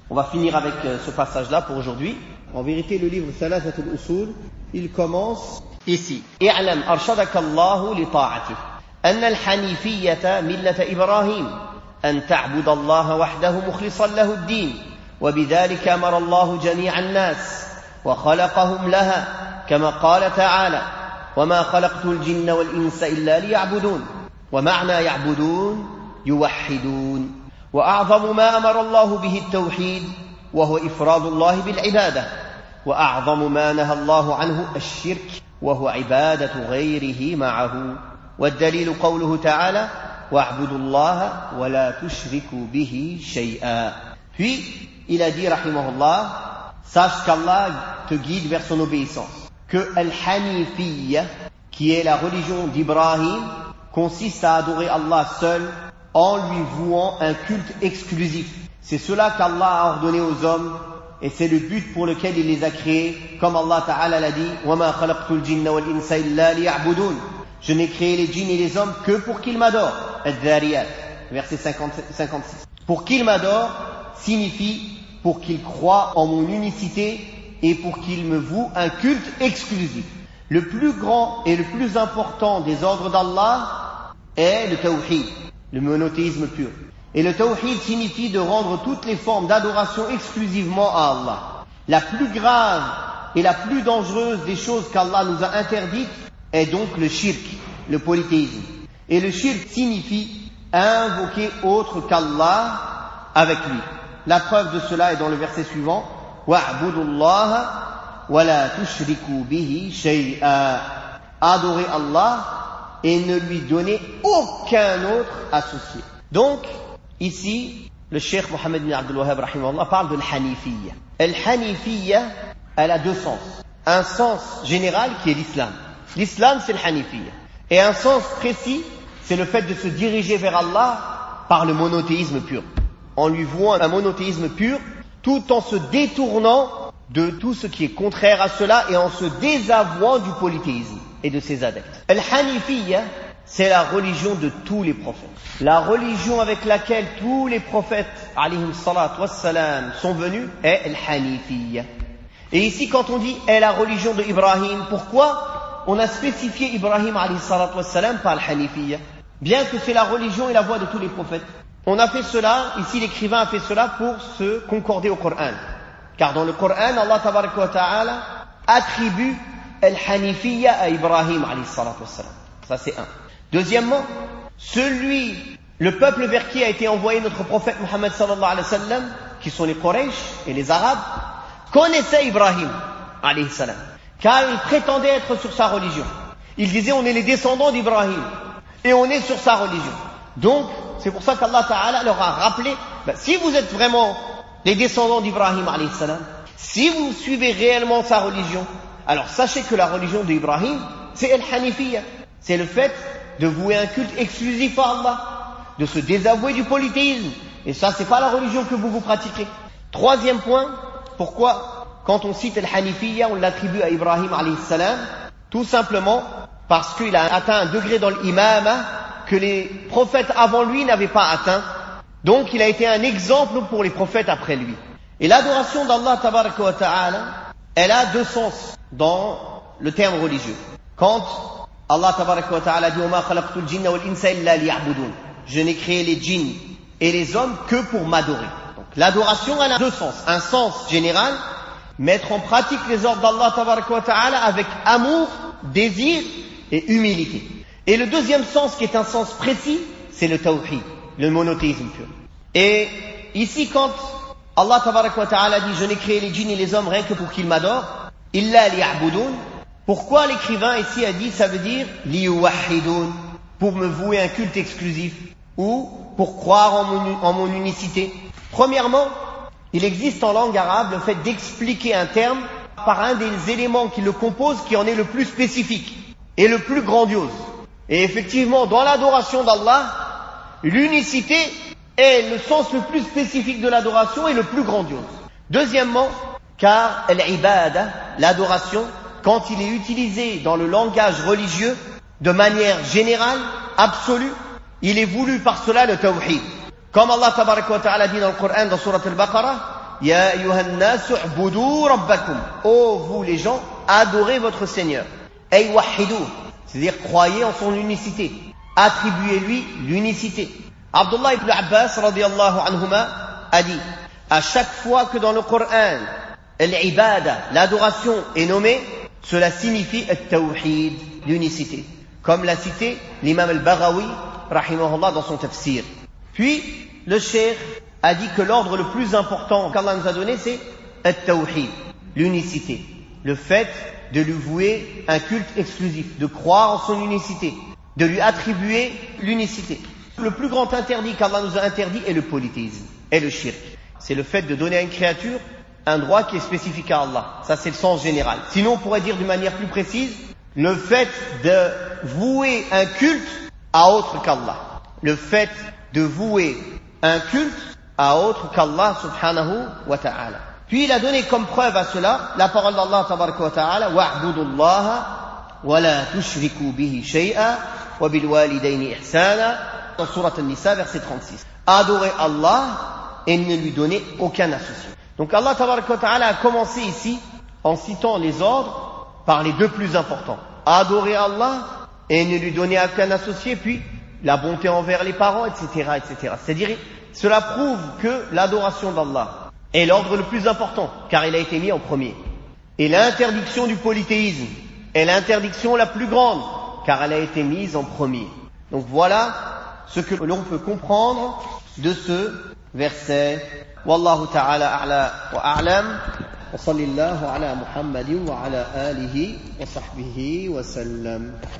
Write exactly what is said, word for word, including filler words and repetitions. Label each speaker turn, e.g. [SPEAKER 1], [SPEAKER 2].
[SPEAKER 1] On va finir avec ce passage-là pour aujourd'hui. En vérité, le livre Thalathat al-Usul, il commence ici. I'lam arshadaka Allahu li ta'atih. Anna al-hanifiyyata millata Ibrahim. An ta'buda Allah wahdahu mukhlishan lahu ad-din. Wa bidhalika amara Allah jami'a an-nas. Wa khalaqahum laha. Kama qala ta'ala. Wa ma khalaqtu al-jinna wal-insa illa liya'budun. Wa ma'na ya'budun yuwahhidun. وأعظم ما أمر الله به التوحيد وهو إفراد الله بالعبادة وأعظم ما نهى الله عنه الشرك وهو عبادة غيره معه والدليل قوله تعالى واعبدوا الله ولا تشركوا به شيئا. Puis il a dit rahimahullah, sache qu'Allah te guide vers son obéissance, que Al-Hanifiyya, qui est la religion d'Ibrahim, consiste à adorer Allah seul en lui vouant un culte exclusif. C'est cela qu'Allah a ordonné aux hommes et c'est le but pour lequel il les a créés, comme Allah Ta'ala l'a dit وَمَا خَلَقْتُ الْجِنَّ وَالْإِنسَ إِلَّا لِيَعْبُدُونَ. Je n'ai créé les djinns et les hommes que pour qu'ils m'adorent. Al-Dhariyat, verset cinquante-six. Pour qu'ils m'adorent signifie pour qu'ils croient en mon unicité et pour qu'ils me vouent un culte exclusif. Le plus grand et le plus important des ordres d'Allah est le tawhid, le monothéisme pur. Et le tawhid signifie de rendre toutes les formes d'adoration exclusivement à Allah. La plus grave et la plus dangereuse des choses qu'Allah nous a interdites est donc le shirk, le polythéisme. Et le shirk signifie invoquer autre qu'Allah avec lui. La preuve de cela est dans le verset suivant وَاعْبُدُوا اللَّهَ وَلَا تُشْرِكُوا بِهِ شَيْئًا. Adorez Allah et ne lui donner aucun autre associé. Donc, ici, le cheikh Mohammed bin Abdul Wahhab rahimahullah parle de l'Hanifiyya. L'Hanifiyya, elle a deux sens. Un sens général qui est l'islam. L'islam, c'est l'Hanifiyya. Et un sens précis, c'est le fait de se diriger vers Allah par le monothéisme pur. En lui vouant un monothéisme pur, tout en se détournant de tout ce qui est contraire à cela et en se désavouant du polythéisme et de ses adeptes. Al-Hanifiyya, c'est la religion de tous les prophètes. La religion avec laquelle tous les prophètes, alayhim salatu wassalam, sont venus est Al-Hanifiyya. Et ici, quand on dit est la religion de Ibrahim, pourquoi on a spécifié Ibrahim alayhi salatu wassalam par Al-Hanifiyya? Bien que c'est la religion et la voie de tous les prophètes. On a fait cela, ici l'écrivain a fait cela pour se concorder au Coran. Car dans le Coran, Allah tabaraka wa ta'ala attribue Al-Hanifiyya à Ibrahim alayhi salatu wassalam. Ça c'est un. Deuxièmement, celui, le peuple vers qui a été envoyé notre prophète Muhammad sallallahu alayhi wa sallam, qui sont les Quraysh et les Arabes, connaissaient Ibrahim alayhi salam. Car ils prétendaient être sur sa religion. Ils disaient on est les descendants d'Ibrahim et on est sur sa religion. Donc, c'est pour ça qu'Allah Ta'ala leur a rappelé, ben, si vous êtes vraiment les descendants d'Ibrahim alayhi salam, si vous suivez réellement sa religion, alors sachez que la religion d'Ibrahim, c'est Al-Hanifiyya. C'est le fait de vouer un culte exclusif à Allah, de se désavouer du polythéisme. Et ça, c'est pas la religion que vous vous pratiquez. Troisième point, pourquoi quand on cite Al-Hanifiyya, on l'attribue à Ibrahim alayhi salam? Tout simplement parce qu'il a atteint un degré dans l'imama que les prophètes avant lui n'avaient pas atteint. Donc il a été un exemple pour les prophètes après lui. Et l'adoration d'Allah tabaraka wa ta'ala, elle a deux sens dans le terme religieux. Quand Allah tabaraka wa ta'ala dit وَمَا خَلَقْتُ الْجِنَّ وَالْإِنسَ إِلَّا لِيَعْبُدُونَ, je n'ai créé les djinns et les hommes que pour m'adorer. Donc l'adoration, elle a deux sens. Un sens général, mettre en pratique les ordres d'Allah tabaraka wa ta'ala avec amour, désir et humilité. Et le deuxième sens, qui est un sens précis, c'est le tawhid, le monothéisme pur. Et ici, quand Allah tabaraka wa ta'ala dit « Je n'ai créé les djinns et les hommes rien que pour qu'ils m'adorent » illa liya'budun. Pourquoi l'écrivain ici a dit, ça veut dire « liyuwahhidun » pour me vouer un culte exclusif ou pour croire en mon, en mon unicité. Premièrement, il existe en langue arabe le fait d'expliquer un terme par un des éléments qui le composent qui en est le plus spécifique et le plus grandiose. Et effectivement, dans l'adoration d'Allah, l'unicité est le sens le plus spécifique de l'adoration et le plus grandiose. Deuxièmement, car l'ibada, l'adoration, quand il est utilisé dans le langage religieux, de manière générale, absolue, il est voulu par cela le tawhid. Comme Allah tabaraka wa ta'ala dit dans le Coran, dans Surat al-Baqarah, Ya ayyuhan nasu u'budu rabbakum. Oh vous les gens, adorez votre Seigneur. Ay wahidou, c'est-à-dire croyez en son unicité. Attribuez-lui l'unicité. Abdullah ibn Abbas radiyallahu anhuma a dit, à chaque fois que dans le Coran, l'ibada, l'adoration est nommée, cela signifie at-tawhid, l'unicité. Comme l'a cité l'imam al-Baghawi, rahimahullah, dans son tafsir. Puis, le cheikh a dit que l'ordre le plus important qu'Allah nous a donné, c'est at-tawhid, l'unicité. Le fait de lui vouer un culte exclusif, de croire en son unicité, de lui attribuer l'unicité. Le plus grand interdit qu'Allah nous a interdit est le polythéisme, est le shirk. C'est le fait de donner à une créature un droit qui est spécifique à Allah. Ça, c'est le sens général. Sinon, on pourrait dire d'une manière plus précise, le fait de vouer un culte à autre qu'Allah. Le fait de vouer un culte à autre qu'Allah subhanahu wa ta'ala. Puis il a donné comme preuve à cela la parole d'Allah tabaraka wa ta'ala, wa'budullaha wa la tushriku bihi shay'a wa bil walidayni ihsana, dans sourate An-Nisa, verset trente-six. Adorez Allah et ne lui donnez aucun associé. Donc Allah tabaraka wa ta'ala a commencé ici en citant les ordres par les deux plus importants. Adorer Allah et ne lui donner aucun associé, puis la bonté envers les parents, et cetera, et cetera. C'est-à-dire, cela prouve que l'adoration d'Allah est l'ordre le plus important, car il a été mis en premier. Et l'interdiction du polythéisme est l'interdiction la plus grande, car elle a été mise en premier. Donc voilà ce que l'on peut comprendre de ce verset. Wallahu ta'ala a'la wa a'lam. Wa sallallahu ala Muhammadin wa ala alihi wa sahbihi wa sallam.